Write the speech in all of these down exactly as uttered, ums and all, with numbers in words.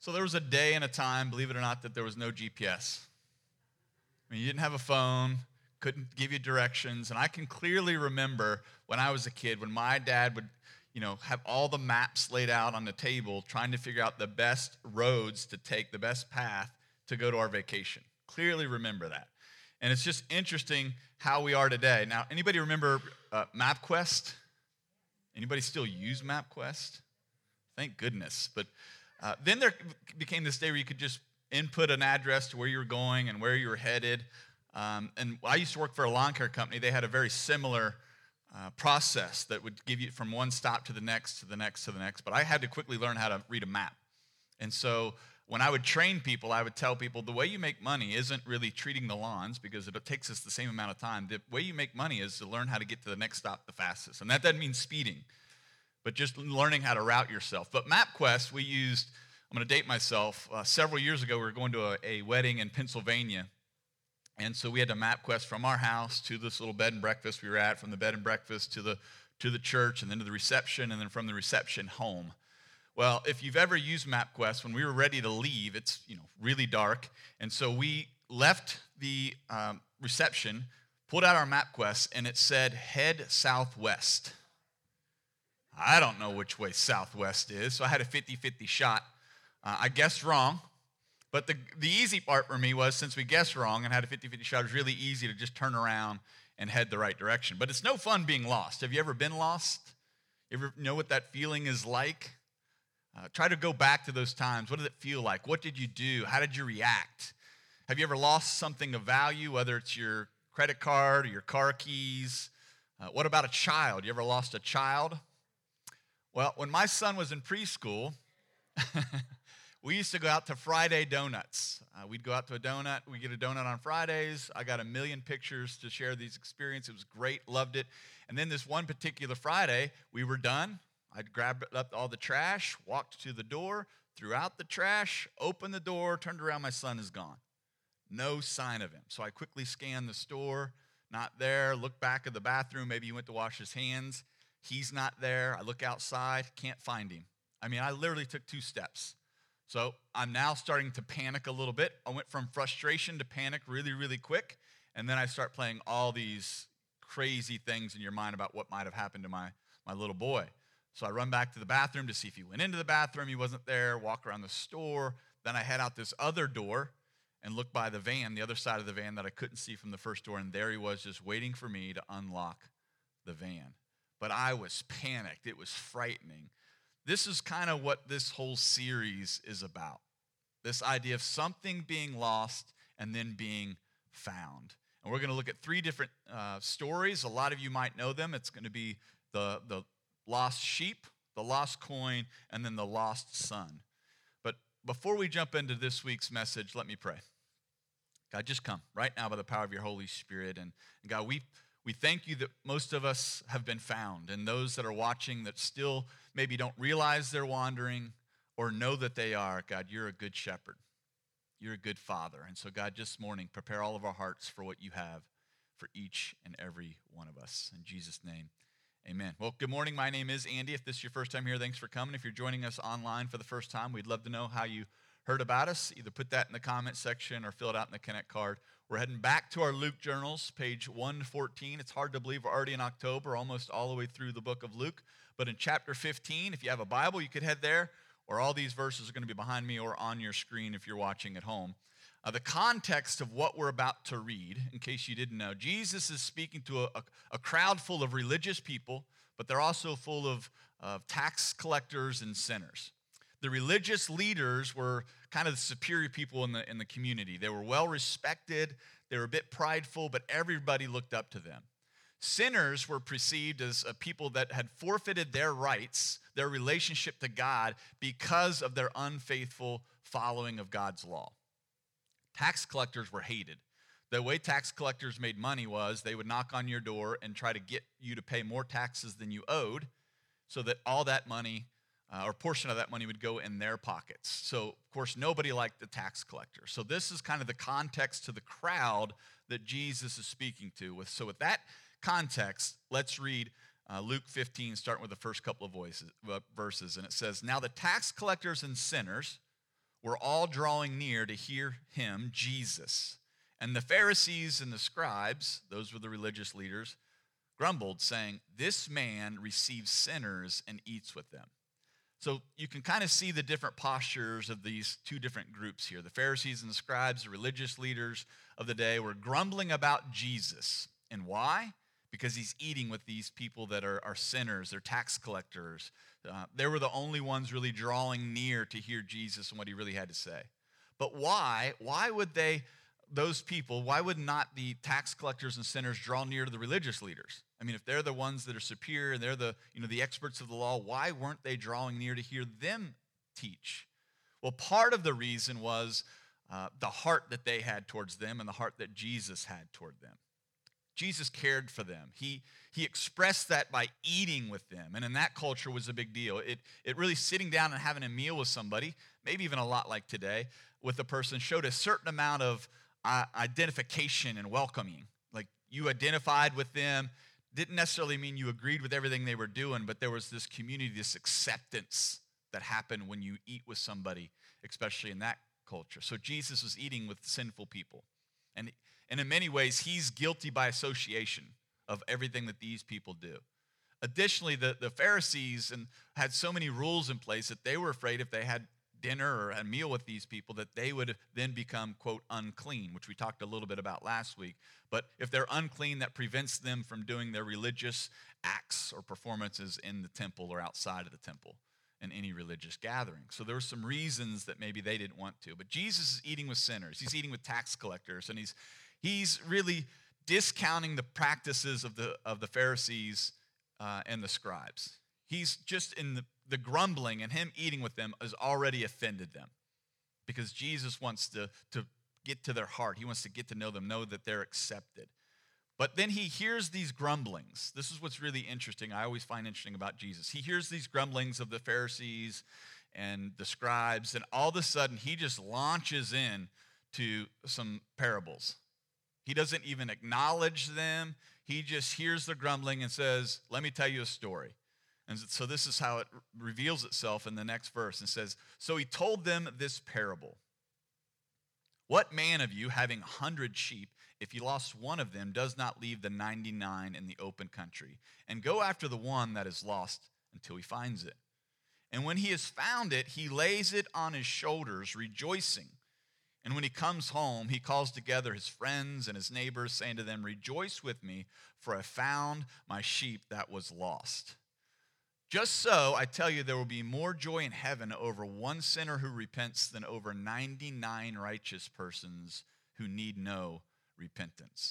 So there was a day and a time, believe it or not, that there was no G P S. I mean, you didn't have a phone, couldn't give you directions. And I can clearly remember when I was a kid, when my dad would, you know, have all the maps laid out on the table, trying to figure out the best roads to take, the best path to go to our vacation. Clearly remember that. And it's just interesting how we are today. Now, anybody remember uh, MapQuest? Anybody still use MapQuest? Thank goodness. But uh, then there became this day where you could just input an address to where you were going and where you were headed. Um, and I used to work for a lawn care company. They had a very similar uh, process that would give you from one stop to the next, to the next, to the next. But I had to quickly learn how to read a map. And so when I would train people, I would tell people the way you make money isn't really treating the lawns, because it takes us the same amount of time. The way you make money is to learn how to get to the next stop the fastest. And that doesn't mean speeding, but just learning how to route yourself. But MapQuest, we used, I'm going to date myself, uh, several years ago we were going to a, a wedding in Pennsylvania. And so we had to MapQuest from our house to this little bed and breakfast we were at, from the bed and breakfast to the to the church, and then to the reception, and then from the reception home. Well, if you've ever used MapQuest, when we were ready to leave, it's, you know, really dark. And so we left the um, reception, pulled out our MapQuest, and it said, head southwest. I don't know which way southwest is, so I had a fifty-fifty shot. Uh, I guessed wrong. But the, the easy part for me was, since we guessed wrong and had a fifty-fifty shot, it was really easy to just turn around and head the right direction. But it's no fun being lost. Have you ever been lost? You ever know what that feeling is like? Uh, try to go back to those times. What did it feel like? What did you do? How did you react? Have you ever lost something of value, whether it's your credit card or your car keys? Uh, what about a child? You ever lost a child? Well, when my son was in preschool, we used to go out to Friday Donuts. Uh, we'd go out to a donut. We get a donut on Fridays. I got a million pictures to share these experiences. It was great. Loved it. And then this one particular Friday, we were done. I'd grabbed up all the trash, walked to the door, threw out the trash, opened the door, turned around, my son is gone. No sign of him. So I quickly scanned the store, not there. Look back at the bathroom, maybe he went to wash his hands. He's not there. I look outside, can't find him. I mean, I literally took two steps. So I'm now starting to panic a little bit. I went from frustration to panic really, really quick. And then I start playing all these crazy things in your mind about what might have happened to my, my little boy. So I run back to the bathroom to see if he went into the bathroom. He wasn't there. Walk around the store. Then I head out this other door and look by the van, the other side of the van that I couldn't see from the first door. And there he was, just waiting for me to unlock the van. But I was panicked. It was frightening. This is kind of what this whole series is about. This idea of something being lost and then being found. And we're going to look at three different uh, stories. A lot of you might know them. It's going to be the, the lost sheep, the lost coin, and then the lost son. But before we jump into this week's message, let me pray. God, just come right now by the power of your Holy Spirit. And, and God, we, we thank you that most of us have been found, and those that are watching that still maybe don't realize they're wandering or know that they are. God, you're a good shepherd. You're a good father. And so, God, this morning, prepare all of our hearts for what you have for each and every one of us. In Jesus' name, amen. Well, good morning. My name is Andy. If this is your first time here, thanks for coming. If you're joining us online for the first time, we'd love to know how you heard about us. Either put that in the comment section or fill it out in the Connect card. We're heading back to our Luke journals, page one fourteen. It's hard to believe we're already in October, almost all the way through the book of Luke. But in chapter fifteen, if you have a Bible, you could head there, or all these verses are going to be behind me or on your screen if you're watching at home. Uh, the context of what we're about to read, in case you didn't know, Jesus is speaking to a, a, a crowd full of religious people, but they're also full of, of tax collectors and sinners. The religious leaders were kind of the superior people in the, in the community. They were well respected, they were a bit prideful, but everybody looked up to them. Sinners were perceived as a people that had forfeited their rights, their relationship to God, because of their unfaithful following of God's law. Tax collectors were hated. The way tax collectors made money was they would knock on your door and try to get you to pay more taxes than you owed, so that all that money, uh, or portion of that money, would go in their pockets. So, of course, nobody liked the tax collector. So this is kind of the context to the crowd that Jesus is speaking to. With So with that context, let's read uh, Luke fifteen, starting with the first couple of voices, uh, verses. And it says, "Now the tax collectors and sinners were all drawing near to hear him, Jesus. And the Pharisees and the scribes, those were the religious leaders, grumbled, saying, "This man receives sinners and eats with them." So you can kind of see the different postures of these two different groups here. The Pharisees and the scribes, the religious leaders of the day, were grumbling about Jesus. And why? Because he's eating with these people that are, are sinners, they're tax collectors. Uh, they were the only ones really drawing near to hear Jesus and what he really had to say. But why? Why would they, those people, why would not the tax collectors and sinners draw near to the religious leaders? I mean, if they're the ones that are superior and they're the, you know, the experts of the law, why weren't they drawing near to hear them teach? Well, part of the reason was uh, the heart that they had towards them and the heart that Jesus had toward them. Jesus cared for them. He, he expressed that by eating with them. And in that culture was a big deal. It, it really sitting down and having a meal with somebody, maybe even a lot like today, with a person showed a certain amount of uh, identification and welcoming. Like you identified with them. Didn't necessarily mean you agreed with everything they were doing, but there was this community, this acceptance that happened when you eat with somebody, especially in that culture. So Jesus was eating with sinful people. And And in many ways, he's guilty by association of everything that these people do. Additionally, the, the Pharisees and had so many rules in place that they were afraid if they had dinner or a meal with these people that they would then become, quote, unclean, which we talked a little bit about last week. But if they're unclean, that prevents them from doing their religious acts or performances in the temple or outside of the temple in any religious gathering. So there were some reasons that maybe they didn't want to. But Jesus is eating with sinners. He's eating with tax collectors, and he's He's really discounting the practices of the of the Pharisees uh, and the scribes. He's just in the, the grumbling, and him eating with them has already offended them because Jesus wants to, to get to their heart. He wants to get to know them, know that they're accepted. But then he hears these grumblings. This is what's really interesting. I always find interesting about Jesus. He hears these grumblings of the Pharisees and the scribes, and all of a sudden he just launches in to some parables. He doesn't even acknowledge them. He just hears the grumbling and says, "Let me tell you a story." And so this is how it reveals itself in the next verse. And says, "So he told them this parable. What man of you, having a hundred sheep, if he lost one of them, does not leave the ninety-nine in the open country and go after the one that is lost until he finds it? And when he has found it, he lays it on his shoulders, rejoicing. And when he comes home, he calls together his friends and his neighbors, saying to them, 'Rejoice with me, for I found my sheep that was lost.' Just so, I tell you, there will be more joy in heaven over one sinner who repents than over ninety-nine righteous persons who need no repentance."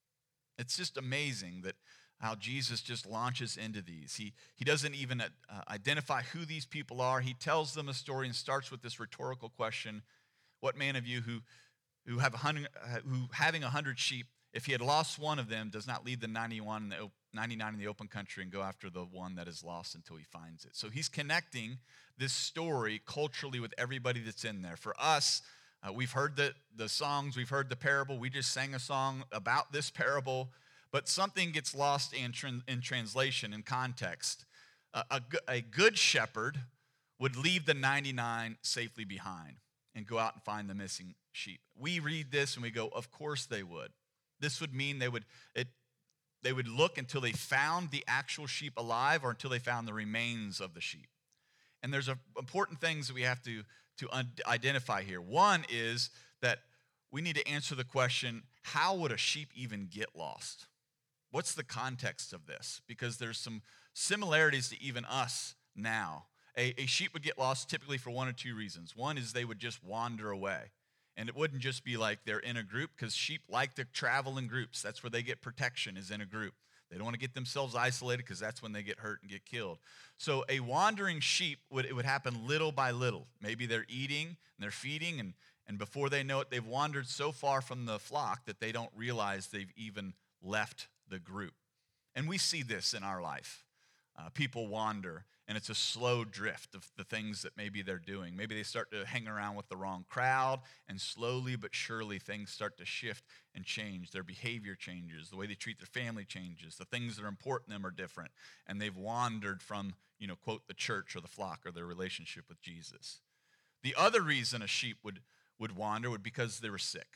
It's just amazing that how Jesus just launches into these. He, he doesn't even uh, identify who these people are. He tells them a story and starts with this rhetorical question. What man of you who, who, have a hundred, who having a hundred sheep, if he had lost one of them, does not leave the ninety-one in the, ninety-nine in the open country and go after the one that is lost until he finds it? So he's connecting this story culturally with everybody that's in there. For us, uh, we've heard the, the songs, we've heard the parable. We just sang a song about this parable, but something gets lost in, in translation, in context. Uh, a, a good shepherd would leave the ninety-nine safely behind and go out and find the missing sheep. We read this and we go, of course they would. This would mean they would it, they would look until they found the actual sheep alive or until they found the remains of the sheep. And there's a, important things that we have to, to un- identify here. One is that we need to answer the question, how would a sheep even get lost? What's the context of this? Because there's some similarities to even us now. A, a sheep would get lost typically for one or two reasons. One is they would just wander away. And it wouldn't just be like they're in a group, because sheep like to travel in groups. That's where they get protection, is in a group. They don't want to get themselves isolated, because that's when they get hurt and get killed. So a wandering sheep, would it would happen little by little. Maybe they're eating and they're feeding, and, and before they know it, they've wandered so far from the flock that they don't realize they've even left the group. And we see this in our life. Uh, people wander, and it's a slow drift of the things that maybe they're doing. Maybe they start to hang around with the wrong crowd, and slowly but surely things start to shift and change. Their behavior changes. The way they treat their family changes. The things that are important to them are different, and they've wandered from, you know, quote, the church or the flock or their relationship with Jesus. The other reason a sheep would, would wander would be because they were sick.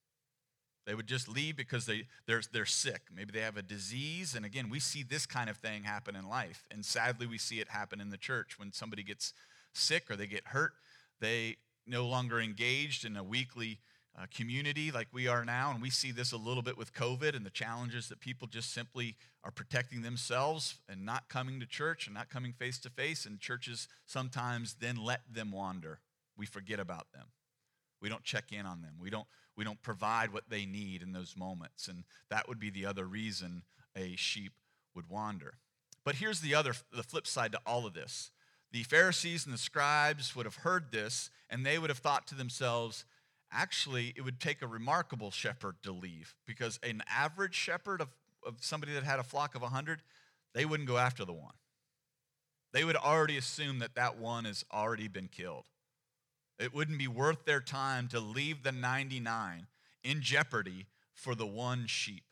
They would just leave because they, they're, they're sick. Maybe they have a disease. And again, we see this kind of thing happen in life. And sadly, we see it happen in the church. When somebody gets sick or they get hurt, they no longer engaged in a weekly uh, community like we are now. And we see this a little bit with COVID and the challenges that people just simply are protecting themselves and not coming to church and not coming face to face. And churches sometimes then let them wander. We forget about them. We don't check in on them. We don't, we don't provide what they need in those moments. And that would be the other reason a sheep would wander. But here's the other, the flip side to all of this. The Pharisees and the scribes would have heard this, and they would have thought to themselves, actually, it would take a remarkable shepherd to leave, because an average shepherd of, of somebody that had a flock of one hundred, they wouldn't go after the one. They would already assume that that one has already been killed. It wouldn't be worth their time to leave the ninety-nine in jeopardy for the one sheep.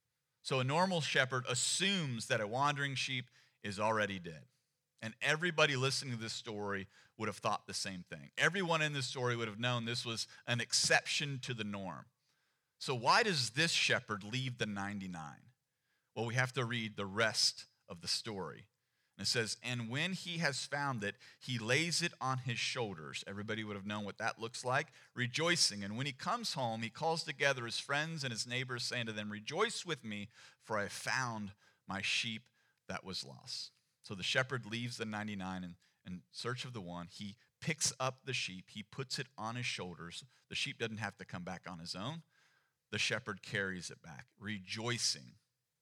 So a normal shepherd assumes that a wandering sheep is already dead. And everybody listening to this story would have thought the same thing. Everyone in this story would have known this was an exception to the norm. So why does this shepherd leave the ninety-nine? Well, we have to read the rest of the story. And it says, and when he has found it, he lays it on his shoulders. Everybody would have known what that looks like, rejoicing. And when he comes home, he calls together his friends and his neighbors, saying to them, rejoice with me, for I have found my sheep that was lost. So the shepherd leaves the ninety-nine in, in search of the one. He picks up the sheep. He puts it on his shoulders. The sheep doesn't have to come back on his own. The shepherd carries it back, rejoicing.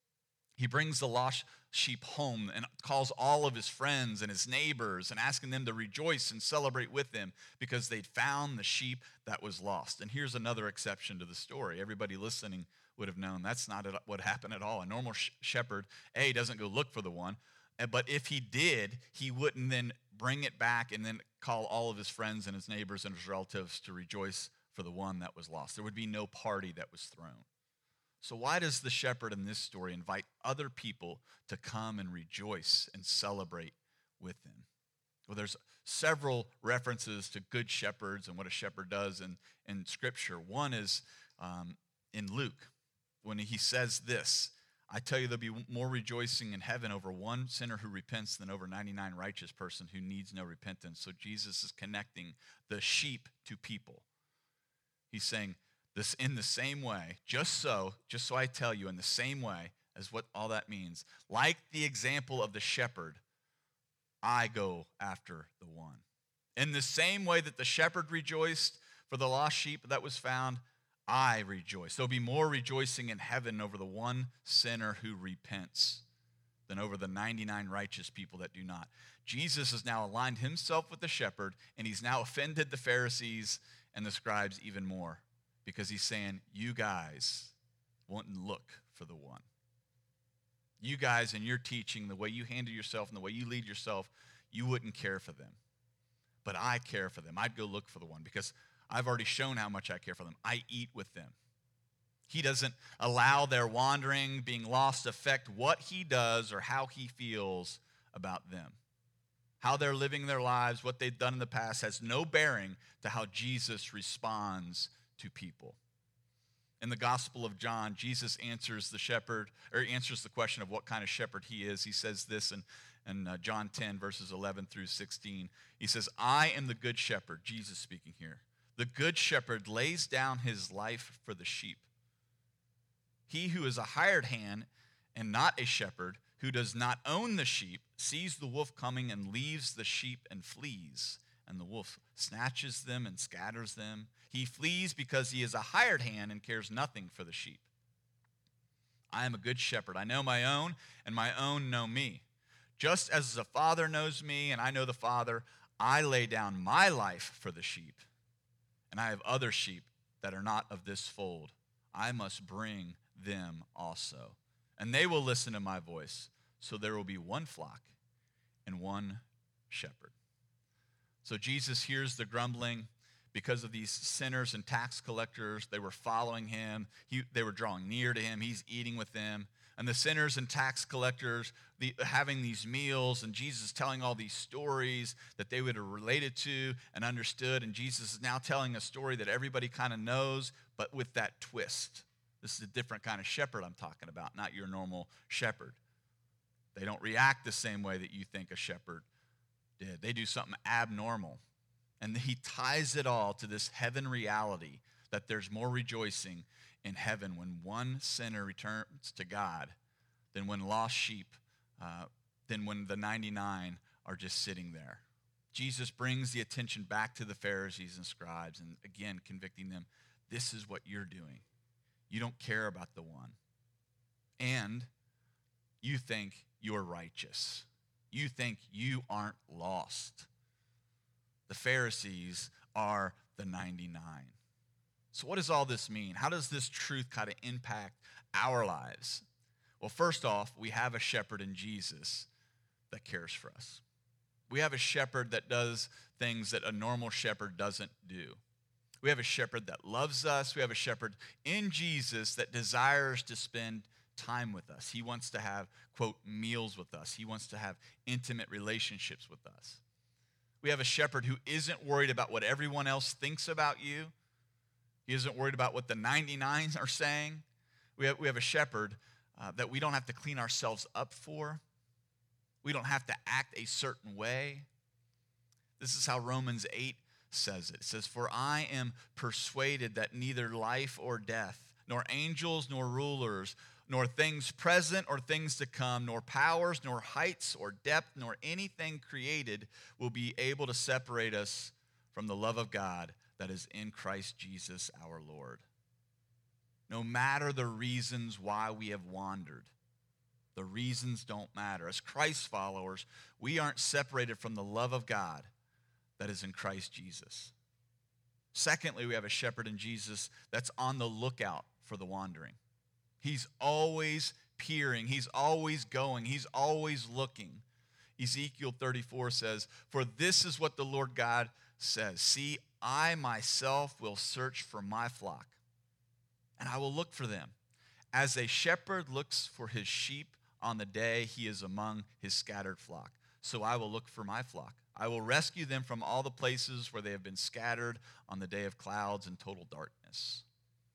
He brings the lost sheep home and calls all of his friends and his neighbors and asking them to rejoice and celebrate with him because they'd found the sheep that was lost. And here's another exception to the story. Everybody listening would have known that's not what happened at all. A normal sh- shepherd, A, doesn't go look for the one, but if he did, he wouldn't then bring it back and then call all of his friends and his neighbors and his relatives to rejoice for the one that was lost. There would be no party that was thrown. So why does the shepherd in this story invite other people to come and rejoice and celebrate with him? Well, there's several references to good shepherds and what a shepherd does in, in Scripture. One is um, in Luke, when he says this, I tell you, there'll be more rejoicing in heaven over one sinner who repents than over ninety-nine righteous person who needs no repentance. So Jesus is connecting the sheep to people. He's saying, this in the same way, just so, just so I tell you, in the same way as what all that means, like the example of the shepherd, I go after the one. In the same way that the shepherd rejoiced for the lost sheep that was found, I rejoice. There'll be more rejoicing in heaven over the one sinner who repents than over the ninety-nine righteous people that do not. Jesus has now aligned himself with the shepherd, and he's now offended the Pharisees and the scribes even more. Because he's saying, you guys wouldn't look for the one. You guys in your teaching, the way you handle yourself and the way you lead yourself, you wouldn't care for them. But I care for them. I'd go look for the one because I've already shown how much I care for them. I eat with them. He doesn't allow their wandering, being lost, affect what he does or how he feels about them. How they're living their lives, what they've done in the past has no bearing to how Jesus responds to people. In the Gospel of John, Jesus answers the shepherd, or answers the question of what kind of shepherd he is. He says this in, in uh, John ten, verses eleven through sixteen. He says, I am the good shepherd, Jesus speaking here. The good shepherd lays down his life for the sheep. He who is a hired hand and not a shepherd, who does not own the sheep, sees the wolf coming and leaves the sheep and flees. And the wolf snatches them and scatters them. He flees because he is a hired hand and cares nothing for the sheep. I am a good shepherd. I know my own, and my own know me. Just as the Father knows me, and I know the Father, I lay down my life for the sheep. And I have other sheep that are not of this fold. I must bring them also. And they will listen to my voice. So there will be one flock and one shepherd. So Jesus hears the grumbling because of these sinners and tax collectors. They were following him. He, they were drawing near to him. He's eating with them. And the sinners and tax collectors the, having these meals, and Jesus telling all these stories that they would have related to and understood. And Jesus is now telling a story that everybody kind of knows, but with that twist. This is a different kind of shepherd I'm talking about, not your normal shepherd. They don't react the same way that you think a shepherd did. They do something abnormal. And he ties it all to this heaven reality that there's more rejoicing in heaven when one sinner returns to God than when lost sheep, uh, than when the ninety-nine are just sitting there. Jesus brings the attention back to the Pharisees and scribes and again convicting them, this is what you're doing. You don't care about the one. And you think you're righteous. You think you aren't lost. The Pharisees are the ninety-nine. So what does all this mean? How does this truth kind of impact our lives? Well, first off, we have a shepherd in Jesus that cares for us. We have a shepherd that does things that a normal shepherd doesn't do. We have a shepherd that loves us. We have a shepherd in Jesus that desires to spend time with us. He wants to have, quote, meals with us. He wants to have intimate relationships with us. We have a shepherd who isn't worried about what everyone else thinks about you. He isn't worried about what the ninety-nines are saying. We have, we have a shepherd uh, that we don't have to clean ourselves up for. We don't have to act a certain way. This is how Romans eight says it. It says, for I am persuaded that neither life or death, nor angels, nor rulers, nor things present or things to come, nor powers, nor heights or depth, nor anything created will be able to separate us from the love of God that is in Christ Jesus our Lord. No matter the reasons why we have wandered, the reasons don't matter. As Christ followers, we aren't separated from the love of God that is in Christ Jesus. Secondly, we have a shepherd in Jesus that's on the lookout for the wandering. He's always peering. He's always going. He's always looking. Ezekiel thirty-four says, for this is what the Lord God says. See, I myself will search for my flock, and I will look for them. As a shepherd looks for his sheep on the day he is among his scattered flock, so I will look for my flock. I will rescue them from all the places where they have been scattered on the day of clouds and total darkness.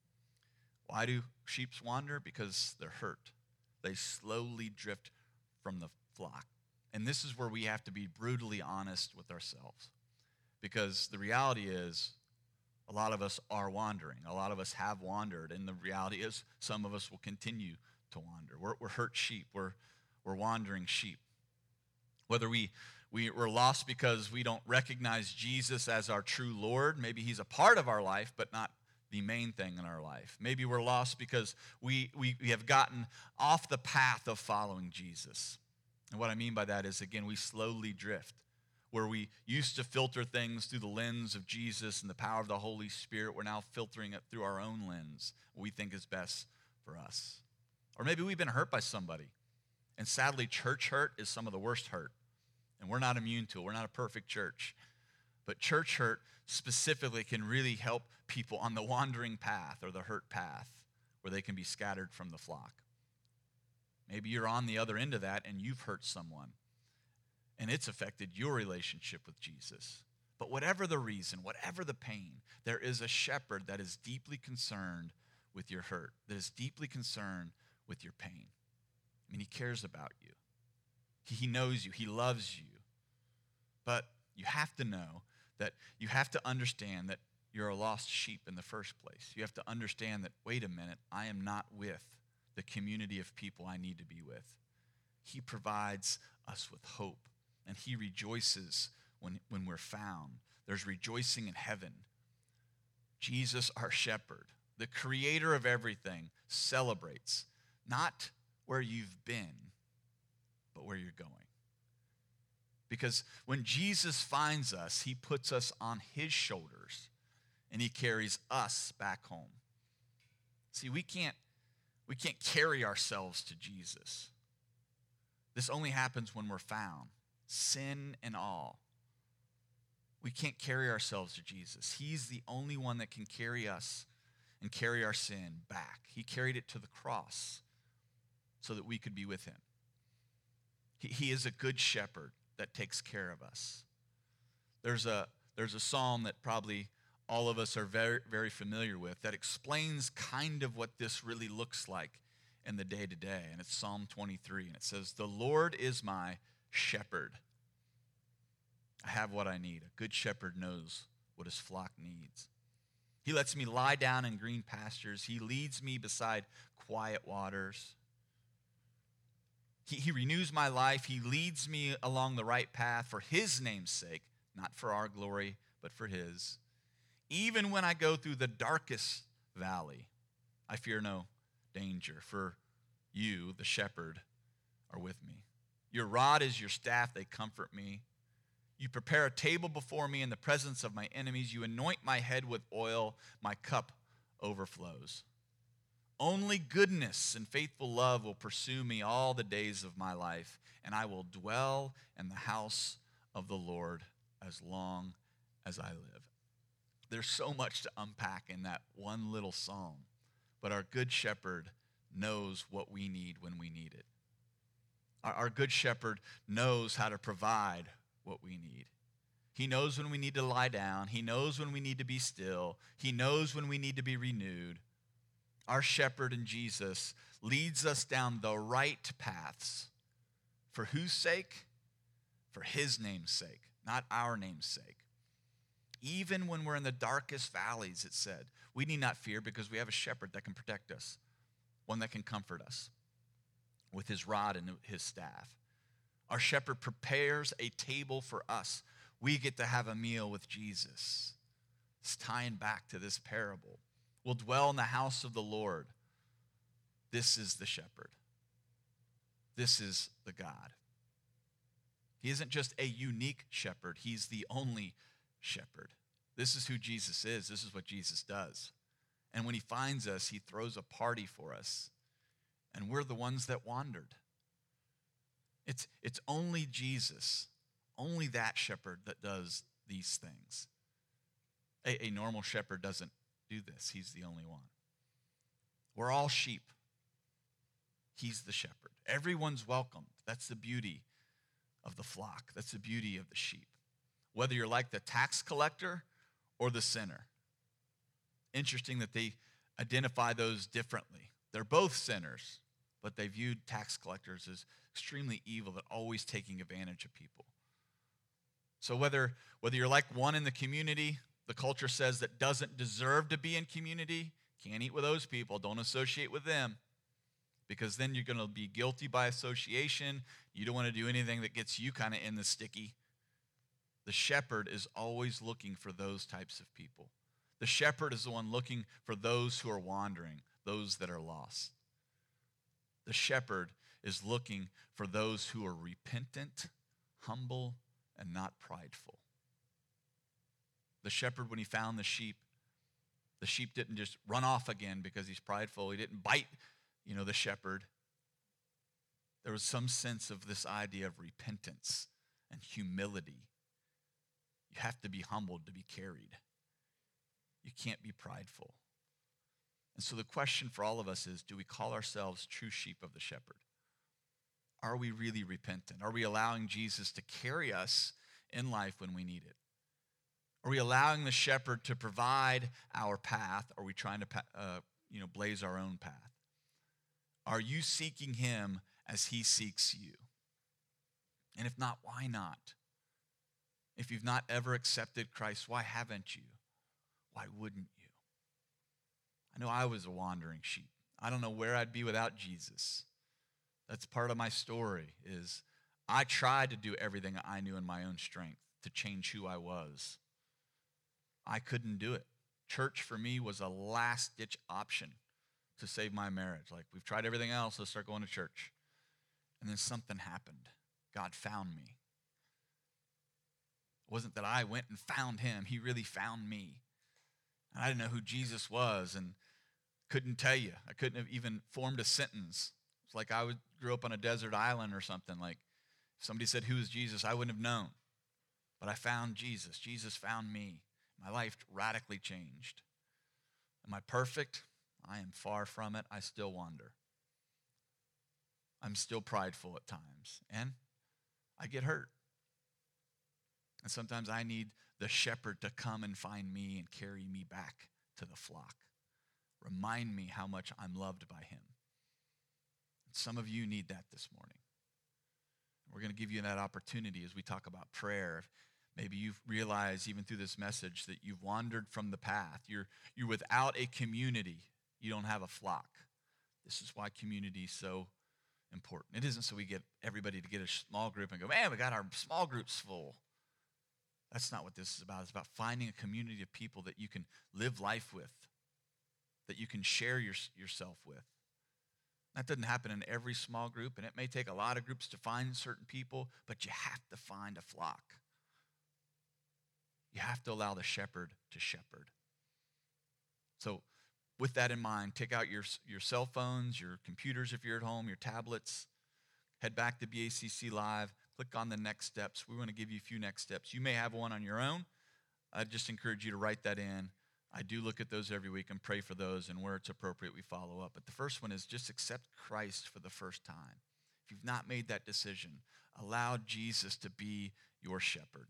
Why do sheep wander? Because they're hurt. They slowly drift from the flock. And this is where we have to be brutally honest with ourselves. Because the reality is, a lot of us are wandering. A lot of us have wandered. And the reality is, some of us will continue to wander. We're, we're hurt sheep. We're, we're wandering sheep. Whether we, we, we're lost because we don't recognize Jesus as our true Lord. Maybe he's a part of our life, but not the main thing in our life. Maybe we're lost because we, we, we have gotten off the path of following Jesus. And what I mean by that is, again, we slowly drift. Where we used to filter things through the lens of Jesus and the power of the Holy Spirit, we're now filtering it through our own lens, what we think is best for us. Or maybe we've been hurt by somebody. And sadly, church hurt is some of the worst hurt. And we're not immune to it. We're not a perfect church. But church hurt specifically can really help people on the wandering path or the hurt path where they can be scattered from the flock. Maybe you're on the other end of that and you've hurt someone. And it's affected your relationship with Jesus. But whatever the reason, whatever the pain, there is a shepherd that is deeply concerned with your hurt, that is deeply concerned with your pain. I mean, he cares about you. He knows you. He loves you. But you have to know that you have to understand that you're a lost sheep in the first place. You have to understand that, wait a minute, I am not with the community of people I need to be with. He provides us with hope. And he rejoices when, when we're found. There's rejoicing in heaven. Jesus, our shepherd, the creator of everything, celebrates not where you've been, but where you're going. Because when Jesus finds us, he puts us on his shoulders and he carries us back home. See, we can't, we can't carry ourselves to Jesus. This only happens when we're found. Sin and all. We can't carry ourselves to Jesus. He's the only one that can carry us and carry our sin back. He carried it to the cross. so that we could be with him. He, he is a good shepherd that takes care of us. There's a, there's a psalm that probably all of us are very, very familiar with that explains kind of what this really looks like in the day-to-day. And it's Psalm twenty-three. And it says, "The Lord is my shepherd. I have what I need." A good shepherd knows what his flock needs. "He lets me lie down in green pastures. He leads me beside quiet waters. He, he renews my life. He leads me along the right path for his name's sake, not for our glory, but for his. Even when I go through the darkest valley, I fear no danger, for you, the shepherd, are with me. Your rod is your staff, they comfort me. You prepare a table before me in the presence of my enemies. You anoint my head with oil. My cup overflows. Only goodness and faithful love will pursue me all the days of my life, and I will dwell in the house of the Lord as long as I live." There's so much to unpack in that one little psalm, but our good shepherd knows what we need when we need it. Our, our good shepherd knows how to provide what we need. He knows when we need to lie down. He knows when we need to be still. He knows when we need to be renewed. Our shepherd in Jesus leads us down the right paths. For whose sake? For his name's sake, not our name's sake. Even when we're in the darkest valleys, it said, we need not fear because we have a shepherd that can protect us, one that can comfort us with his rod and his staff. Our shepherd prepares a table for us. We get to have a meal with Jesus. It's tying back to this parable. We'll dwell in the house of the Lord. This is the shepherd. This is the God. He isn't just a unique shepherd. He's the only shepherd. This is who Jesus is. This is what Jesus does. And when he finds us, he throws a party for us. And we're the ones that wandered. It's, it's only Jesus, only that shepherd that does these things. A, a normal shepherd doesn't do this. He's the only one. We're all sheep. He's the shepherd. Everyone's welcomed. That's the beauty of the flock. That's the beauty of the sheep. Whether you're like the tax collector or the sinner. Interesting that they identify those differently. They're both sinners, but they viewed tax collectors as extremely evil, that always taking advantage of people. So whether, whether you're like one in the community, the culture says that doesn't deserve to be in community, can't eat with those people, don't associate with them, because then you're going to be guilty by association. You don't want to do anything that gets you kind of in the sticky. The shepherd is always looking for those types of people. The shepherd is the one looking for those who are wandering, those that are lost. The shepherd is looking for those who are repentant, humble, and not prideful. The shepherd, when he found the sheep, the sheep didn't just run off again because he's prideful. He didn't bite, you know, the shepherd. There was some sense of this idea of repentance and humility. You have to be humbled to be carried. You can't be prideful. And so the question for all of us is, do we call ourselves true sheep of the shepherd? Are we really repentant? Are we allowing Jesus to carry us in life when we need it? Are we allowing the shepherd to provide our path? Or are we trying to uh, you know, blaze our own path? Are you seeking him as he seeks you? And if not, why not? If you've not ever accepted Christ, why haven't you? Why wouldn't you? I know I was a wandering sheep. I don't know where I'd be without Jesus. That's part of my story, is I tried to do everything I knew in my own strength to change who I was. I couldn't do it. Church for me was a last-ditch option to save my marriage. Like, we've tried everything else, let's start going to church. And then something happened. God found me. It wasn't that I went and found him. He really found me. And I didn't know who Jesus was and couldn't tell you. I couldn't have even formed a sentence. It's like I would, grew up on a desert island or something. Like, if somebody said, who is Jesus? I wouldn't have known. But I found Jesus. Jesus found me. My life radically changed. Am I perfect? I am far from it. I still wander. I'm still prideful at times, and I get hurt. And sometimes I need the shepherd to come and find me and carry me back to the flock. Remind me how much I'm loved by him. And some of you need that this morning. We're going to give you that opportunity as we talk about prayer. Maybe you've realized even through this message that you've wandered from the path. You're, you're without a community. You don't have a flock. This is why community is so important. It isn't so we get everybody to get a small group and go, man, we got our small groups full. That's not what this is about. It's about finding a community of people that you can live life with, that you can share your, yourself with. That doesn't happen in every small group, and it may take a lot of groups to find certain people, but you have to find a flock. You have to allow the shepherd to shepherd. So with that in mind, take out your, your cell phones, your computers if you're at home, your tablets, head back to B A C C Live, click on the next steps. We want to give you a few next steps. You may have one on your own. I just encourage you to write that in. I do look at those every week and pray for those, and where it's appropriate, we follow up. But the first one is just accept Christ for the first time. If you've not made that decision, allow Jesus to be your shepherd.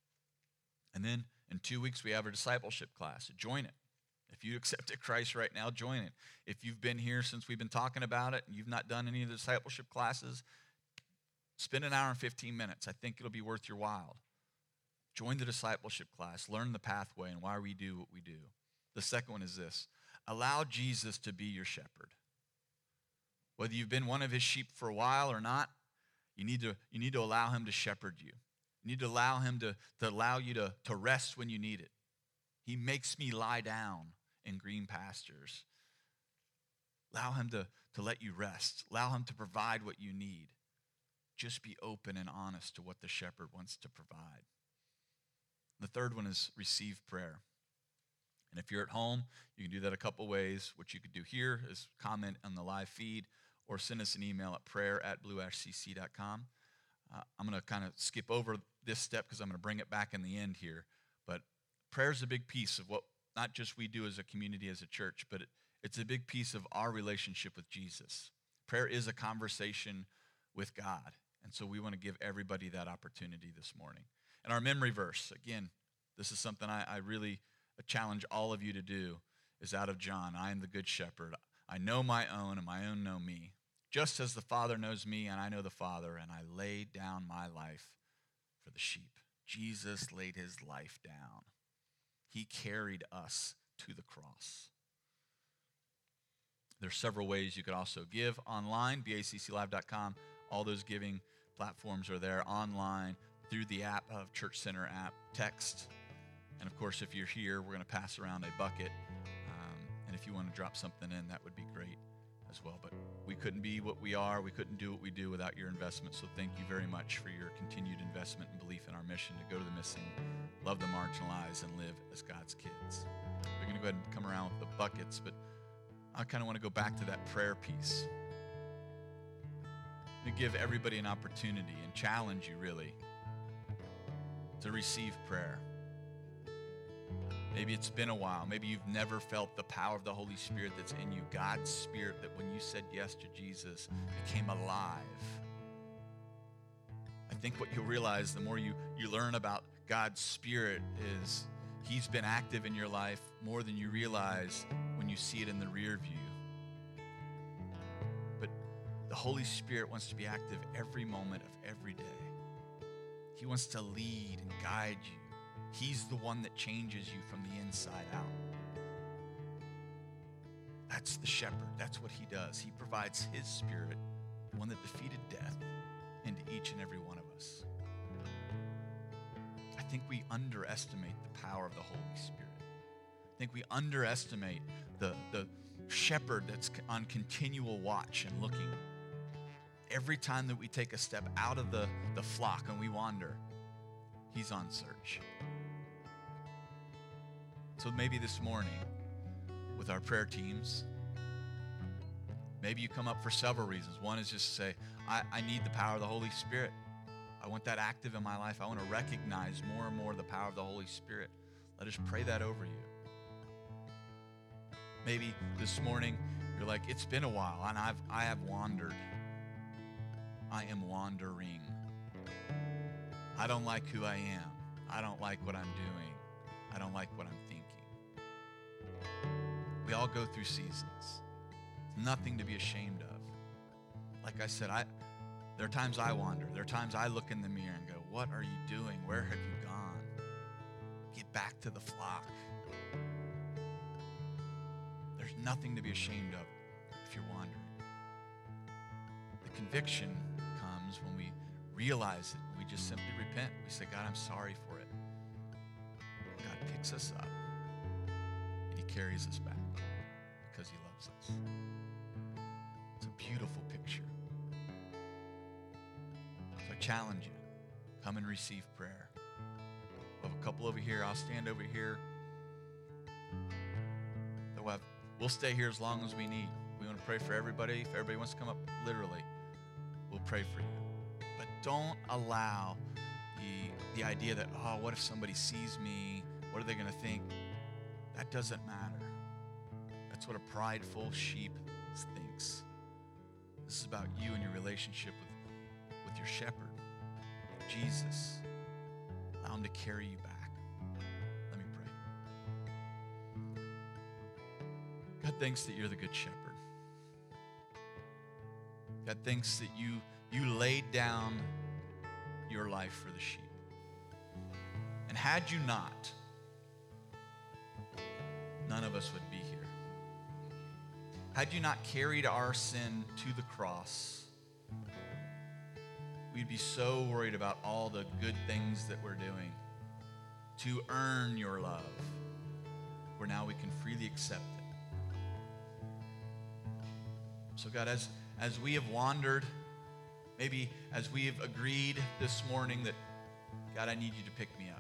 And then in two weeks, we have a discipleship class. Join it. If you accepted Christ right now, join it. If you've been here since we've been talking about it and you've not done any of the discipleship classes, spend an hour and fifteen minutes. I think it'll be worth your while. Join the discipleship class. Learn the pathway and why we do what we do. The second one is this. Allow Jesus to be your shepherd. Whether you've been one of his sheep for a while or not, you need to, you need to allow him to shepherd you. You need to allow him to, to allow you to, to rest when you need it. He makes me lie down in green pastures. Allow him to, to let you rest. Allow him to provide what you need. Just be open and honest to what the shepherd wants to provide. The third one is receive prayer. And if you're at home, you can do that a couple ways. What you could do here is comment on the live feed or send us an email at prayer at blue ash c c dot com. Uh, I'm going to kind of skip over this step because I'm going to bring it back in the end here. But prayer is a big piece of what not just we do as a community, as a church, but it, it's a big piece of our relationship with Jesus. Prayer is a conversation with God. And so we want to give everybody that opportunity this morning. And our memory verse, again, this is something I, I really challenge all of you to do, is out of John. I am the good shepherd. I know my own, and my own know me. Just as the Father knows me, and I know the Father, and I lay down my life for the sheep. Jesus laid his life down. He carried us to the cross. There's several ways you could also give online, b a c c live dot com. All those giving platforms are there online, through the app of Church Center app, text. And of course, if you're here, we're going to pass around a bucket. Um, and if you want to drop something in, that would be great as well. But we couldn't be what we are. We couldn't do what we do without your investment. So thank you very much for your continued investment and belief in our mission to go to the missing, love the marginalized, and live as God's kids. We're going to go ahead and come around with the buckets, but I kind of want to go back to that prayer piece. To give everybody an opportunity and challenge you really to receive prayer. Maybe it's been a while. Maybe you've never felt the power of the Holy Spirit that's in you. God's Spirit that when you said yes to Jesus became alive. I think what you'll realize the more you, you learn about God's Spirit is he's been active in your life more than you realize when you see it in the rear view. But the Holy Spirit wants to be active every moment of every day. He wants to lead and guide you. He's the one that changes you from the inside out. That's the shepherd. That's what he does. He provides his Spirit, the one that defeated death, into each and every one of us. I think we underestimate the power of the Holy Spirit. I think we underestimate the, the shepherd that's on continual watch and looking. Every time that we take a step out of the, the flock and we wander, he's on search. So maybe this morning with our prayer teams, maybe you come up for several reasons. One is just to say, I, I need the power of the Holy Spirit. I want that active in my life. I want to recognize more and more the power of the Holy Spirit. Let us pray that over you. Maybe this morning you're like, it's been a while and I've, I have wandered. I am wandering. I don't like who I am. I don't like what I'm doing. I don't like what I'm thinking. We all go through seasons. It's nothing to be ashamed of. Like I said, I there are times I wander. There are times I look in the mirror and go, what are you doing? Where have you gone? Get back to the flock. There's nothing to be ashamed of if you're wandering. The conviction comes when we realize it. We just simply repent. We say, God, I'm sorry for it. God picks us up and he carries us back because he loves us. It's a beautiful picture. So I challenge you, come and receive prayer. We'll have a couple over here. I'll stand over here. We'll, have, we'll stay here as long as we need. We want to pray for everybody. If everybody wants to come up, literally, we'll pray for you. But don't allow the, the idea that, oh, what if somebody sees me? What are they going to think? That doesn't matter. That's what a prideful sheep thinks. This is about you and your relationship with, with your shepherd, Jesus. Allow him to carry you back. Let me pray. God, thanks that you're the good shepherd. God, thanks that you, you laid down your life for the sheep. And had you not, none of us would be here. Had you not carried our sin to the cross, we'd be so worried about all the good things that we're doing to earn your love, where now we can freely accept it. So God, as, as we have wandered, maybe as we have agreed this morning that, God, I need you to pick me up.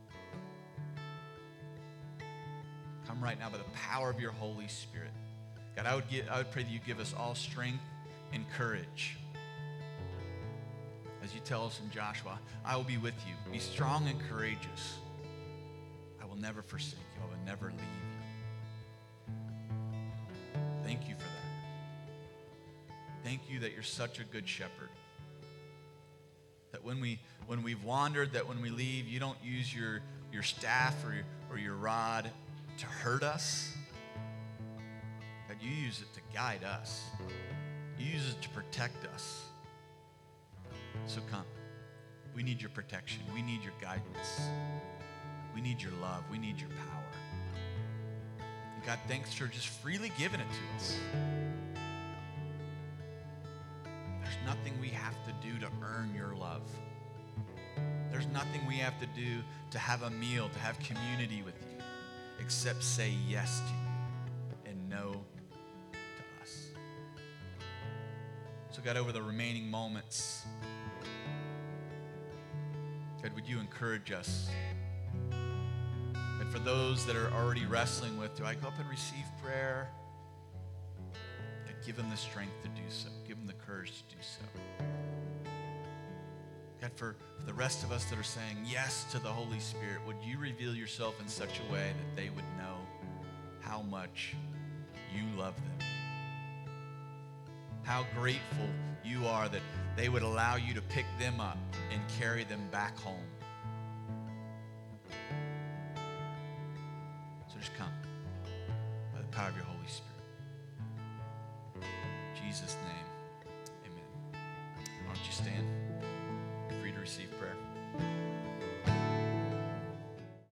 Come right now by the power of your Holy Spirit. God, I would, get, I would pray that you give us all strength and courage. As you tell us in Joshua, I will be with you. Be strong and courageous. I will never forsake you. I will never leave you. Thank you for that. Thank you that you're such a good shepherd. That when, we, when we've wandered, that when we leave, you don't use your, your staff or your, or your rod to hurt us. God, you use it to guide us. You use it to protect us. So come. We need your protection. We need your guidance. We need your love. We need your power. And God, thanks for just freely giving it to us. There's nothing we have to do to earn your love. There's nothing we have to do to have a meal, to have community with you, except say yes to you and no to us. So God, over the remaining moments, God, would you encourage us? And for those that are already wrestling with, do I go up and receive prayer? God, give them the strength to do so. Give them the courage to do so. God, for, for the rest of us that are saying yes to the Holy Spirit, would you reveal yourself in such a way that they would know how much you love them? How grateful you are that they would allow you to pick them up and carry them back home. So just come by the power of your Holy Spirit. In Jesus' name, amen. Why don't you stand?